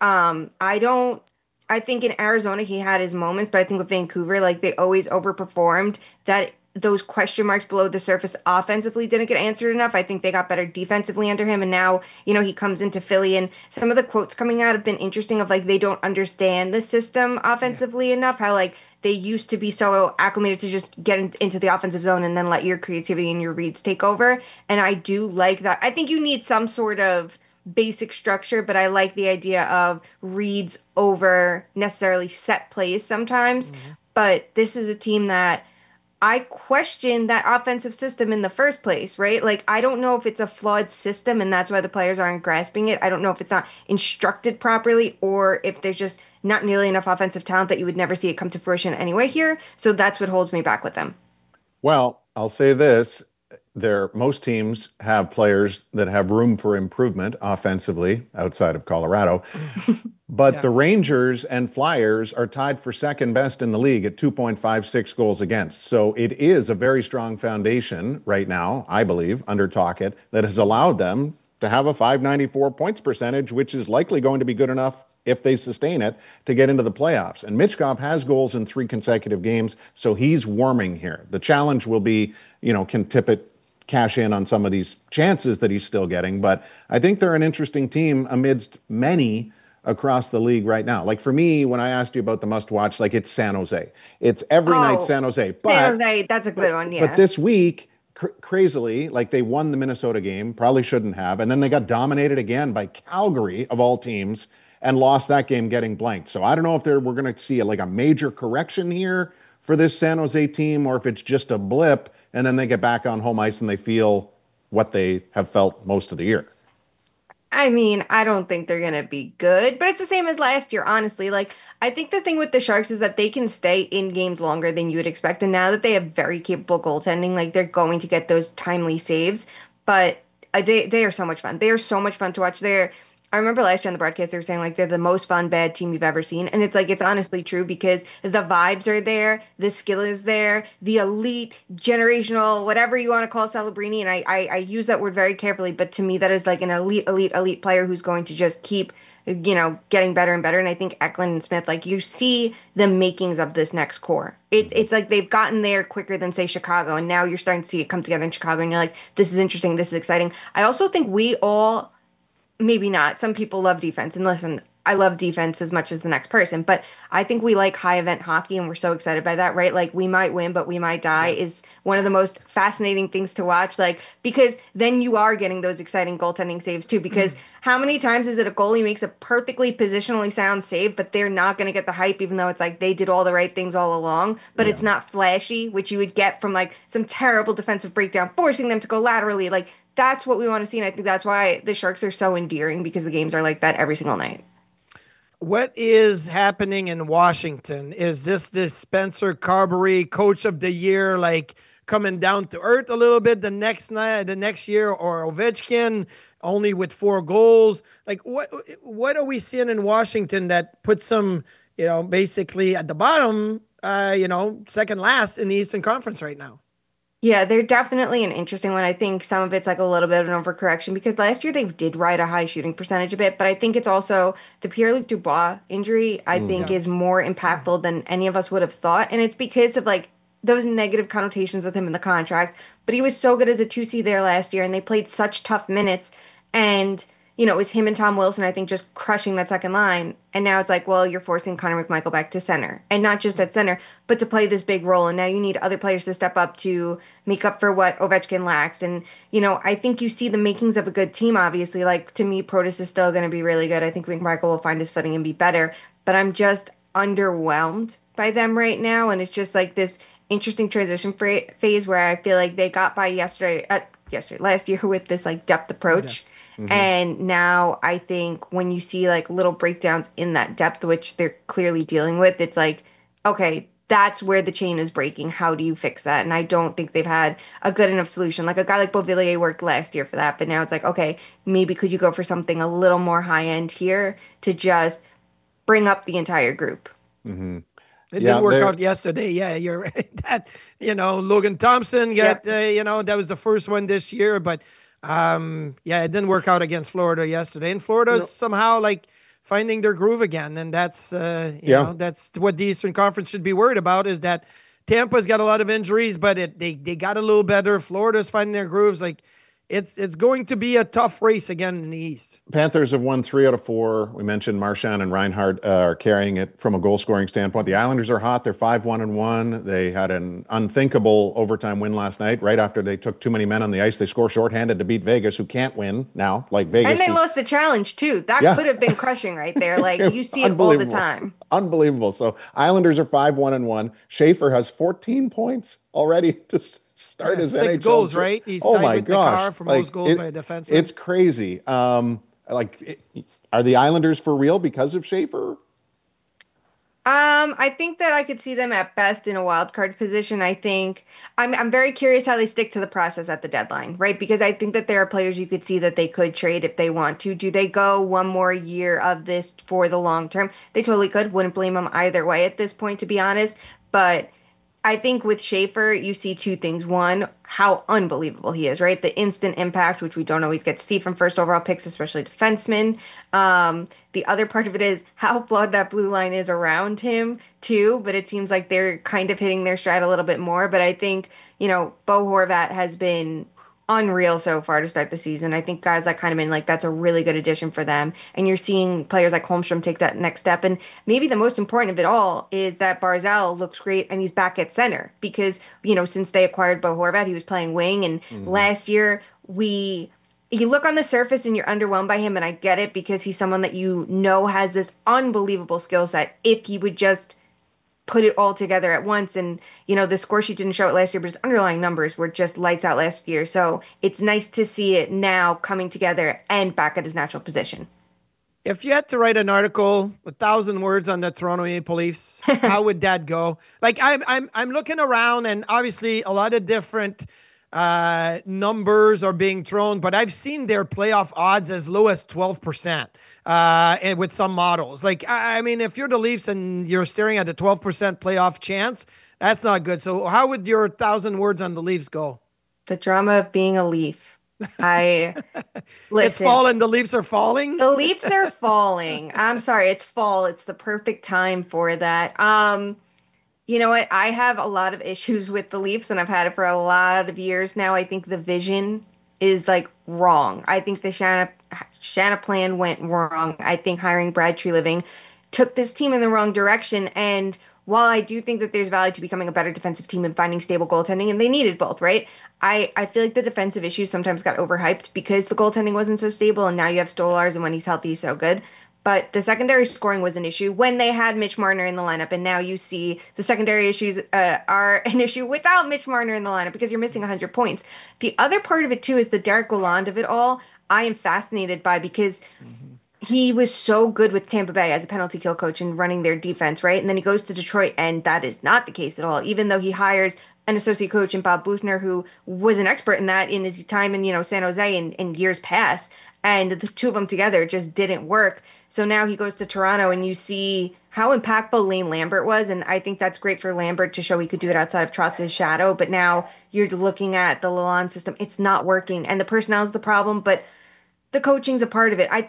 I think in Arizona he had his moments, but I think with Vancouver, they always overperformed. That those question marks below the surface offensively didn't get answered enough. I think they got better defensively under him. And now, he comes into Philly, and some of the quotes coming out have been interesting of they don't understand the system offensively enough. How they used to be so acclimated to just get into the offensive zone and then let your creativity and your reads take over. And I do like that. I think you need some sort of basic structure, but I like the idea of reads over necessarily set plays sometimes. But this is a team that I question that offensive system in the first place, right? I don't know if it's a flawed system and that's why the players aren't grasping it. I don't know if it's not instructed properly or if there's just not nearly enough offensive talent that you would never see it come to fruition anyway here. So that's what holds me back with them. Well, I'll say this. Most teams have players that have room for improvement offensively outside of Colorado. But the Rangers and Flyers are tied for second best in the league at 2.56 goals against. So it is a very strong foundation right now, I believe, under Tocchet, that has allowed them to have a .594 points percentage, which is likely going to be good enough if they sustain it to get into the playoffs. And Michkov has goals in 3 consecutive games, so he's warming here. The challenge will be, can Tippett cash in on some of these chances that he's still getting? But I think they're an interesting team amidst many across the league right now. For me, when I asked you about the must-watch, it's San Jose. It's every night San Jose. But, San Jose, that's a good one, yeah. But this week, crazily, they won the Minnesota game, probably shouldn't have, and then they got dominated again by Calgary, of all teams, and lost that game getting blanked. So I don't know if we're going to see a major correction here for this San Jose team, or if it's just a blip, and then they get back on home ice and they feel what they have felt most of the year. I mean, I don't think they're going to be good, but it's the same as last year, honestly. I think the thing with the Sharks is that they can stay in games longer than you would expect. And now that they have very capable goaltending, they're going to get those timely saves. But they are so much fun. They are so much fun to watch. I remember last year on the broadcast, they were saying they're the most fun bad team you've ever seen. And it's honestly true because the vibes are there. The skill is there. The elite, generational, whatever you want to call Celebrini. And I use that word very carefully. But to me, that is an elite player who's going to just keep, getting better and better. And I think Eklund and Smith, you see the makings of this next core. It's they've gotten there quicker than, say, Chicago. And now you're starting to see it come together in Chicago. And you're this is interesting. This is exciting. I also think we all... Maybe not. Some people love defense. And listen, I love defense as much as the next person. But I think we like high event hockey, and we're so excited by that, right? We might win, but we might die is one of the most fascinating things to watch. Because then you are getting those exciting goaltending saves too. Because how many times is it a goalie makes a perfectly positionally sound save, but they're not going to get the hype, even though it's they did all the right things all along, but it's not flashy, which you would get from some terrible defensive breakdown, forcing them to go laterally. That's what we want to see, and I think that's why the Sharks are so endearing, because the games are like that every single night. What is happening in Washington? Is this Spencer Carbery Coach of the Year, coming down to earth a little bit the next year, or Ovechkin only with 4 goals? What are we seeing in Washington that puts them, basically at the bottom, second last in the Eastern Conference right now? Yeah, they're definitely an interesting one. I think some of it's a little bit of an overcorrection because last year they did ride a high shooting percentage a bit, but I think it's also the Pierre-Luc Dubois injury, I think is more impactful than any of us would have thought. And it's because of those negative connotations with him in the contract, but he was so good as a 2C there last year, and they played such tough minutes. And, it was him and Tom Wilson, I think, just crushing that second line. And now it's like, well, you're forcing Connor McMichael back to center. And not just at center, but to play this big role. And now you need other players to step up to make up for what Ovechkin lacks. And, I think you see the makings of a good team, obviously. Like, to me, Protas is still going to be really good. I think McMichael will find his footing and be better. But I'm just underwhelmed by them right now. And it's just like this interesting transition phase where I feel like they got by last year with this like depth approach. Yeah. Mm-hmm. And now I think when you see like little breakdowns in that depth, which they're clearly dealing with, it's like, okay, that's where the chain is breaking. How do you fix that? And I don't think they've had a good enough solution. Like a guy like Beauvillier worked last year for that, but now it's like, okay, maybe could you go for something a little more high end here to just bring up the entire group? Mm-hmm. It didn't work out yesterday. Yeah, you're right. That, Logan Thompson got, that was the first one this year, but it didn't work out against Florida yesterday. And Florida's somehow like finding their groove again. And that's, that's what the Eastern Conference should be worried about, is that Tampa's got a lot of injuries, but they got a little better. Florida's finding their grooves. Like, it's going to be a tough race again in the East. Panthers have won 3 out of 4. We mentioned Marchand and Reinhart are carrying it from a goal-scoring standpoint. The Islanders are hot. They're 5-1-1. They had an unthinkable overtime win last night. Right after they took too many men on the ice, they score shorthanded to beat Vegas, who can't win now. Like Vegas, and they lost the challenge too. That could have been crushing right there. Like you see it all the time. Unbelievable. So Islanders are 5-1-1. Schaefer has 14 points already to start his 6 NHL goals, career. right? He's tied with Makar for most goals by a defenseman. It's crazy. Are the Islanders for real because of Schaefer? I think that I could see them at best in a wild card position. I think I'm very curious how they stick to the process at the deadline, right? Because I think that there are players you could see that they could trade if they want to. Do they go one more year of this for the long term? They totally could. Wouldn't blame them either way at this point, to be honest. But I think with Schaefer, you see 2 things. One, how unbelievable he is, right? The instant impact, which we don't always get to see from first overall picks, especially defensemen. The other part of it is how flawed that blue line is around him, too. But it seems like they're kind of hitting their stride a little bit more. But I think, Bo Horvat has been unreal so far to start the season. I think guys like Heineman, like that's a really good addition for them. And you're seeing players like Holmstrom take that next step. And maybe the most important of it all is that Barzal looks great and he's back at center because, since they acquired Bo Horvat, he was playing wing. And last year you look on the surface and you're underwhelmed by him. And I get it because he's someone that has this unbelievable skill set if he would just put it all together at once. And, the score sheet didn't show it last year, but his underlying numbers were just lights out last year. So it's nice to see it now coming together and back at his natural position. If you had to write an article, 1,000 words on the Toronto Maple Leafs, how would that go? Like I'm looking around and obviously a lot of different numbers are being thrown, but I've seen their playoff odds as low as 12%. And with some models, like, I mean, if you're the Leafs and you're staring at a 12% playoff chance, that's not good. So how would your 1,000 words on the Leafs go? The drama of being a Leaf. Listen, it's fall and the Leafs are falling. The Leafs are falling. I'm sorry. It's fall. It's the perfect time for that. You know what? I have a lot of issues with the Leafs and I've had it for a lot of years now. I think the vision is like wrong. I think the Shanna plan went wrong. I think hiring Brad Treliving took this team in the wrong direction. And while I do think that there's value to becoming a better defensive team and finding stable goaltending, and they needed both, right? I feel like the defensive issues sometimes got overhyped because the goaltending wasn't so stable, and now you have Stolarz, and when he's healthy, he's so good. But the secondary scoring was an issue when they had Mitch Marner in the lineup, and now you see the secondary issues are an issue without Mitch Marner in the lineup because you're missing 100 points. The other part of it, too, is the Derek Lalonde of it all. I am fascinated by because he was so good with Tampa Bay as a penalty kill coach and running their defense, right? And then he goes to Detroit, and that is not the case at all, even though he hires an associate coach in Bob Buchner, who was an expert in that in his time in, San Jose in years past. And the two of them together just didn't work. So now he goes to Toronto, and you see how impactful Lane Lambert was. And I think that's great for Lambert to show he could do it outside of Trotz's shadow. But now you're looking at the Lalonde system. It's not working. And the personnel is the problem, but the coaching's a part of it. I think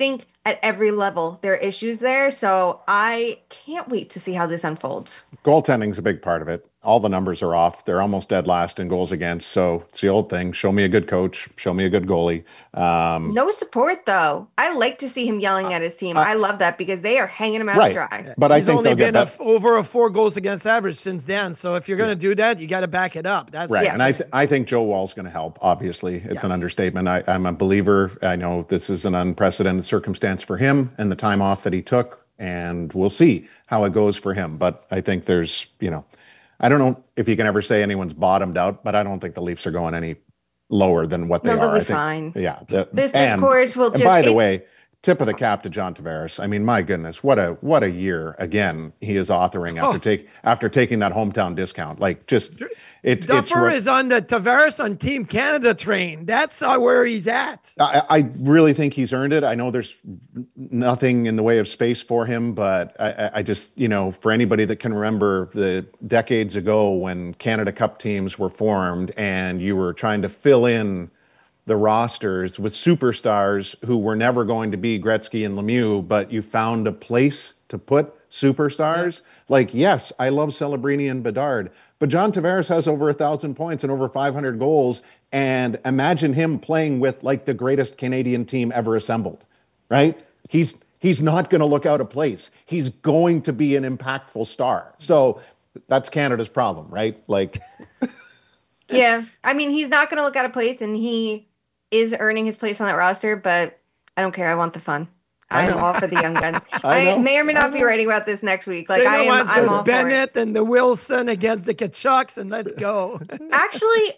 at every level. There are issues there. So I can't wait to see how this unfolds. Goaltending's a big part of it. All the numbers are off. They're almost dead last in goals against. So it's the old thing. Show me a good coach. Show me a good goalie. No support, though. I like to see him yelling at his team. I love that because they are hanging him out right. dry. But He's I think only they'll been get over a 4 goals against average since then. So if you're going to do that, you got to back it up. That's right. And I think Joe Woll's going to help. Obviously, it's an understatement. I'm a believer. I know this is an unprecedented circumstance for him and the time off that he took. And we'll see how it goes for him. But I think there's, I don't know if you can ever say anyone's bottomed out, but I don't think the Leafs are going any lower than what they are. They'll be I think, fine. Yeah. This course will just. By the way, tip of the cap to John Tavares. I mean, my goodness, what a year again he is authoring after taking that hometown discount. Like Duffer is on the Tavares on Team Canada train. That's where he's at. I really think he's earned it. I know there's nothing in the way of space for him, but I just, for anybody that can remember the decades ago when Canada Cup teams were formed and you were trying to fill in the rosters with superstars who were never going to be Gretzky and Lemieux, but you found a place to put superstars. Like, yes, I love Celebrini and Bedard, but John Tavares has over 1,000 points and over 500 goals. And imagine him playing with like the greatest Canadian team ever assembled, right? He's not going to look out of place. He's going to be an impactful star. So that's Canada's problem, right? Like, yeah, I mean, he's not going to look out of place, and he is earning his place on that roster. But I don't care. I want the fun. I'm all for the young guns. I may or may not be writing about this next week. Like I'm all Bennett and the Wilson against the Kachucks, and let's go. Actually,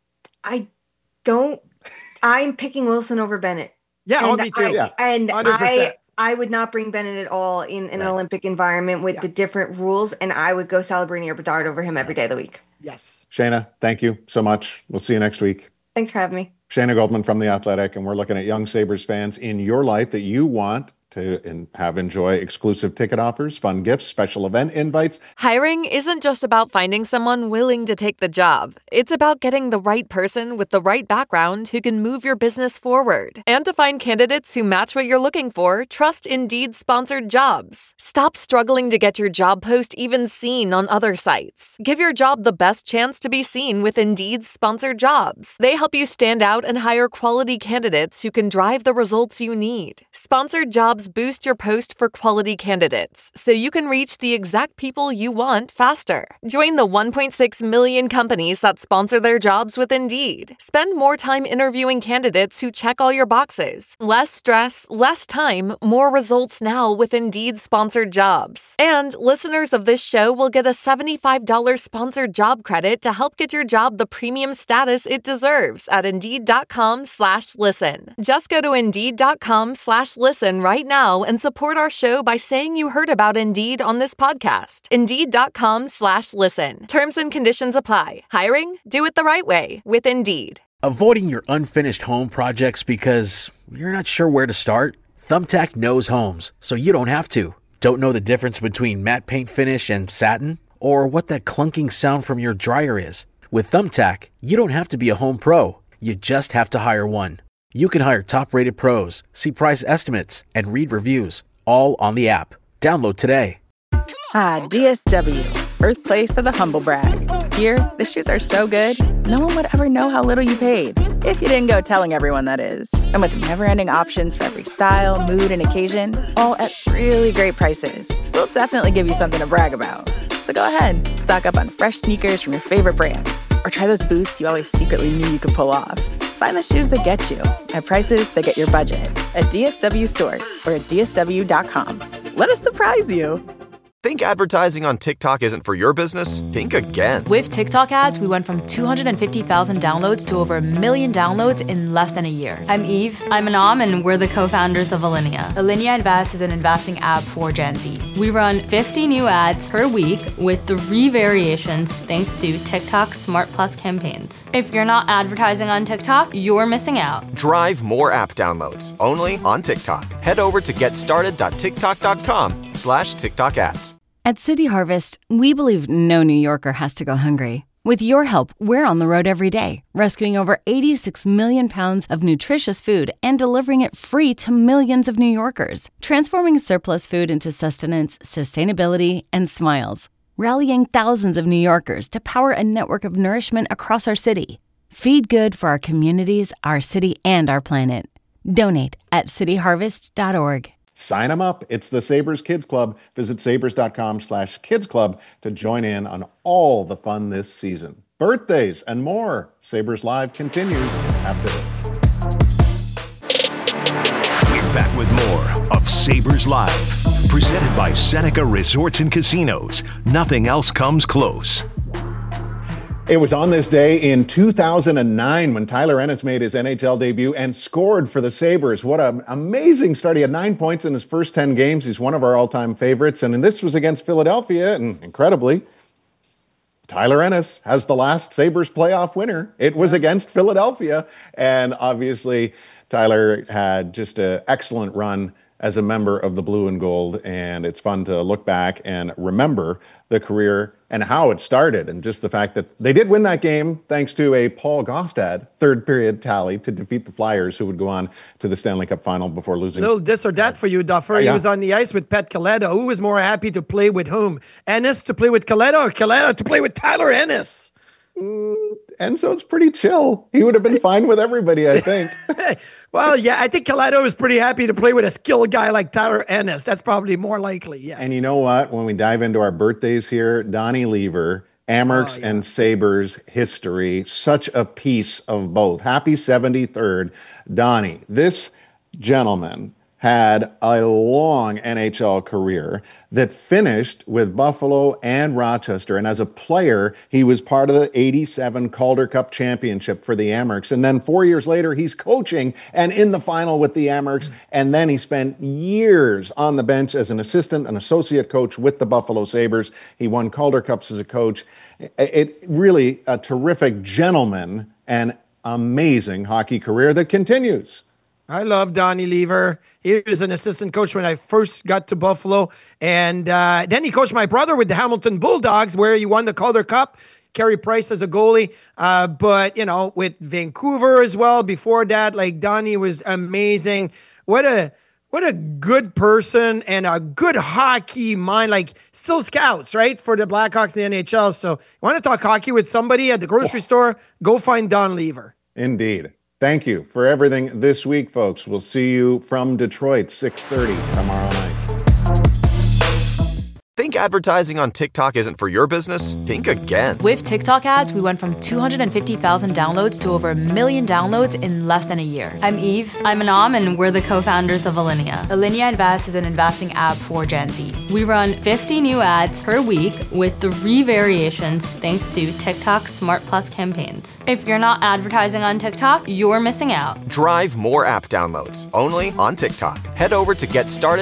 I'm picking Wilson over Bennett. Yeah, me too. And 100%. I would not bring Bennett at all in an Olympic environment with the different rules, and I would go Celebrini or Bedard over him every day of the week. Yes. Shayna, thank you so much. We'll see you next week. Thanks for having me. Shayna Goldman from The Athletic, and we're looking at young Sabres fans in your life that you want to enjoy exclusive ticket offers, fun gifts, special event invites. Hiring isn't just about finding someone willing to take the job. It's about getting the right person with the right background who can move your business forward. And to find candidates who match what you're looking for, trust Indeed-sponsored jobs. Stop struggling to get your job post even seen on other sites. Give your job the best chance to be seen with Indeed-sponsored jobs. They help you stand out and hire quality candidates who can drive the results you need. Sponsored jobs boost your post for quality candidates, so you can reach the exact people you want faster. Join the 1.6 million companies that sponsor their jobs with Indeed. Spend more time interviewing candidates who check all your boxes. Less stress, less time, more results now with Indeed-sponsored jobs. And listeners of this show will get a $75 sponsored job credit to help get your job the premium status it deserves at Indeed.com/listen. Just go to Indeed.com/listen right now and support our show by saying you heard about Indeed on this podcast. Indeed.com/listen. Terms and conditions apply. Hiring? Do it the right way with Indeed. Avoiding your unfinished home projects because you're not sure where to start? Thumbtack knows homes, so you don't have to. Don't know the difference between matte paint finish and satin? Or what that clunking sound from your dryer is? With Thumbtack, you don't have to be a home pro. You just have to hire one. You can hire top-rated pros, see price estimates, and read reviews, all on the app. Download today. DSW, birthplace of the humble brag. Here, the shoes are so good, no one would ever know how little you paid. If you didn't go telling everyone, that is. And with never-ending options for every style, mood, and occasion, all at really great prices, we'll definitely give you something to brag about. So go ahead, stock up on fresh sneakers from your favorite brands, or try those boots you always secretly knew you could pull off. Find the shoes that get you at prices that get your budget at DSW stores or at DSW.com. Let us surprise you. Think advertising on TikTok isn't for your business? Think again. With TikTok ads, we went from 250,000 downloads to over 1 million downloads in less than a year. I'm Eve. I'm Anam, and we're the co-founders of Alinea. Alinea Invest is an investing app for Gen Z. We run 50 new ads per week with 3 variations thanks to TikTok Smart Plus campaigns. If you're not advertising on TikTok, you're missing out. Drive more app downloads only on TikTok. Head over to getstarted.tiktok.com/TikTok ads. At City Harvest, we believe no New Yorker has to go hungry. With your help, we're on the road every day, rescuing over 86 million pounds of nutritious food and delivering it free to millions of New Yorkers, transforming surplus food into sustenance, sustainability, and smiles, rallying thousands of New Yorkers to power a network of nourishment across our city. Feed good for our communities, our city, and our planet. Donate at cityharvest.org. Sign them up. It's the Sabres Kids Club. Visit sabres.com/kidsclub to join in on all the fun this season. Birthdays and more. Sabres Live continues after this. We're back with more of Sabres Live. Presented by Seneca Resorts and Casinos. Nothing else comes close. It was on this day in 2009 when Tyler Ennis made his NHL debut and scored for the Sabres. What an amazing start. He had 9 points in his first 10 games. He's one of our all-time favorites. And this was against Philadelphia. And incredibly, Tyler Ennis has the last Sabres playoff winner. It was against Philadelphia. And obviously, Tyler had just an excellent run as a member of the Blue and Gold. And it's fun to look back and remember the career and how it started, and just the fact that they did win that game thanks to a Paul Gaustad third period tally to defeat the Flyers, who would go on to the Stanley Cup final before losing. Little this or that for you, Duffer. He was on the ice with Pet Kaleta. Who was more happy to play with whom? Ennis to play with Kaleta, or Kaleta to play with Tyler Ennis? And so it's pretty chill. He would have been fine with everybody, I think. Well, yeah, I think Kaleta was pretty happy to play with a skilled guy like Tyler Ennis. That's probably more likely, yes. And you know what? When we dive into our birthdays here, Donnie Lever, Amerks and Sabres history, such a piece of both. Happy 73rd, Donnie. This gentleman had a long NHL career that finished with Buffalo and Rochester. And as a player, he was part of the 87 Calder Cup championship for the Amerks. And then 4 years later, he's coaching and in the final with the Amerks. And then he spent years on the bench as an assistant, an associate coach with the Buffalo Sabres. He won Calder Cups as a coach. It really a terrific gentleman and amazing hockey career that continues. I love Donnie Lever. He was an assistant coach when I first got to Buffalo. And then he coached my brother with the Hamilton Bulldogs, where he won the Calder Cup. Carey Price as a goalie. But, you know, with Vancouver as well. Before that, like, Donnie was amazing. What a good person and a good hockey mind. Like, still scouts, right, for the Blackhawks in the NHL. So you want to talk hockey with somebody at the grocery store, go find Don Lever. Indeed. Thank you for everything this week, folks. We'll see you from Detroit, 6:30 tomorrow night. Think advertising on TikTok isn't for your business? Think again. With TikTok ads, we went from 250,000 downloads to over 1 million downloads in less than a year. I'm Eve. I'm Anam, and we're the co-founders of Alinea. Alinea Invest is an investing app for Gen Z. We run 50 new ads per week with 3 variations thanks to TikTok Smart Plus campaigns. If you're not advertising on TikTok, you're missing out. Drive more app downloads only on TikTok. Head over to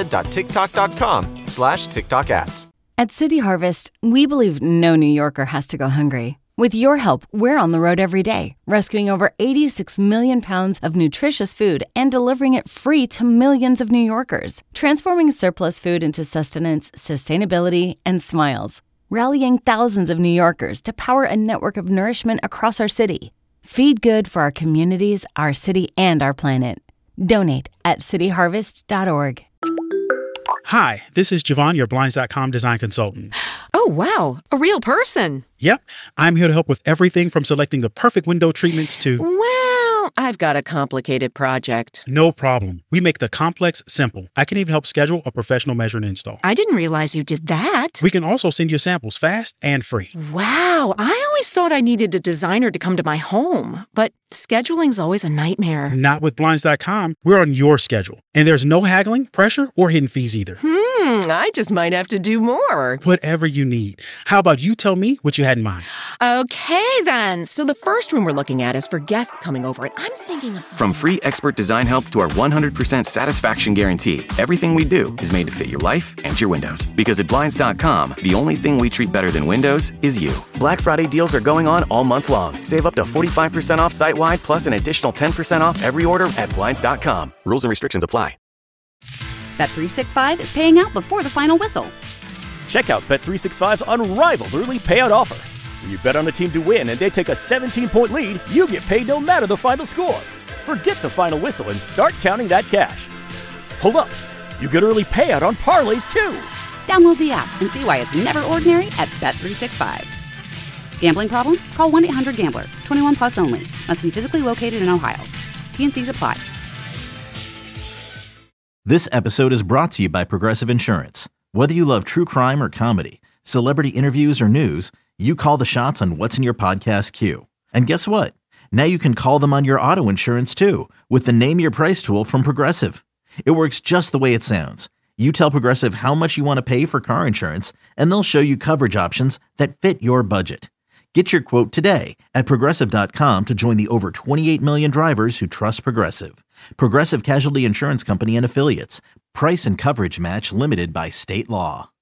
getstarted.tiktok.com/TikTok ads. At City Harvest, we believe no New Yorker has to go hungry. With your help, we're on the road every day, rescuing over 86 million pounds of nutritious food and delivering it free to millions of New Yorkers, transforming surplus food into sustenance, sustainability, and smiles, rallying thousands of New Yorkers to power a network of nourishment across our city. Feed good for our communities, our city, and our planet. Donate at cityharvest.org. Hi, this is Javon, your Blinds.com design consultant. Oh, wow. A real person. Yep. I'm here to help with everything from selecting the perfect window treatments to... Well, I've got a complicated project. No problem. We make the complex simple. I can even help schedule a professional measure and install. I didn't realize you did that. We can also send you samples fast and free. Wow. I always thought I needed a designer to come to my home, but scheduling's always a nightmare. Not with Blinds.com. We're on your schedule. And there's no haggling, pressure, or hidden fees either. I just might have to do more. Whatever you need. How about you tell me what you had in mind? Okay, then. So the first room we're looking at is for guests coming over, and I'm thinking of something. From free expert design help to our 100% satisfaction guarantee, everything we do is made to fit your life and your windows. Because at Blinds.com, the only thing we treat better than windows is you. Black Friday deals are going on all month long. Save up to 45% off site-wide, plus an additional 10% off every order at Blinds.com. Rules and restrictions apply. Bet365 is paying out before the final whistle. Check out Bet365's unrivaled early payout offer. When you bet on a team to win and they take a 17-point lead, you get paid no matter the final score. Forget the final whistle and start counting that cash. Hold up. You get early payout on parlays, too. Download the app and see why it's never ordinary at Bet365. Gambling problem? Call 1-800-GAMBLER. 21 plus only. Must be physically located in Ohio. T&Cs apply. This episode is brought to you by Progressive Insurance. Whether you love true crime or comedy, celebrity interviews or news, you call the shots on what's in your podcast queue. And guess what? Now you can call them on your auto insurance too with the Name Your Price tool from Progressive. It works just the way it sounds. You tell Progressive how much you want to pay for car insurance, and they'll show you coverage options that fit your budget. Get your quote today at Progressive.com to join the over 28 million drivers who trust Progressive. Progressive Casualty Insurance Company and Affiliates. Price and coverage match limited by state law.